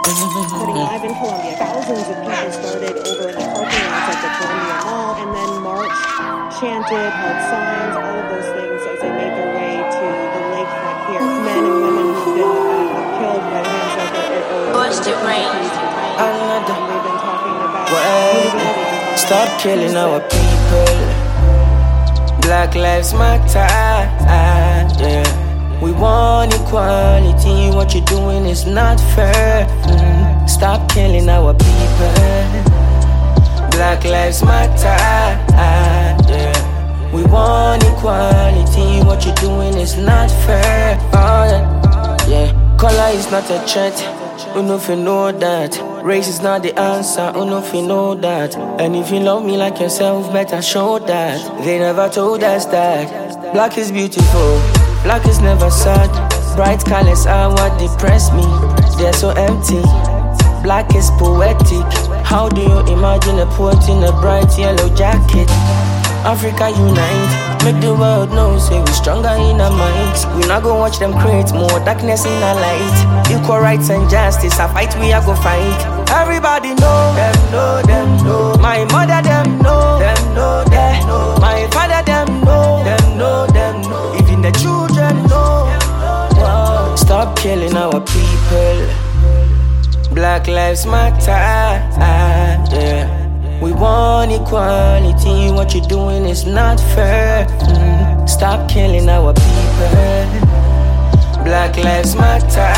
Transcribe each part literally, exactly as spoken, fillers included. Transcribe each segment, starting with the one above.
Reporting live in Columbia, thousands of people started over in the parking lots at the Columbia Mall and then marched, chanted, held signs, all of those things as they made their way to the lakefront here. Men and women who've been uh, killed by the hands of the Bush to rain. We've been talking about. Well, stop killing our people. Black lives matter. Yeah. We want equality. What you're doing is not fair. Mm. Stop killing our people. Black lives matter. Yeah. We want equality. What you're doing is not fair. Oh, yeah. Yeah. Color is not a threat. You know if you know that. Race is not the answer. You know if you know that. And if you love me like yourself, better show that. They never told us that. Black is beautiful. Black is never sad. Bright colors are what depress me. They're so empty. Black is poetic. How do you imagine a poet in a bright yellow jacket? Africa unite. Make the world know, say we stronger in our minds. We not go watch them create more darkness in our light. Equal rights and justice, a fight we are go fight. Everybody know, them know, them know. My mother, them know, them know, them know. My father, them know, them know, them know. Even the children know. Wow. Stop killing our people. Black lives matter. Yeah. We want equality. What you're doing is not fair. Mm. Stop killing our people. Black lives matter.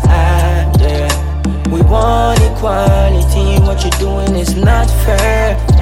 Yeah. We want equality. What you're doing is not fair.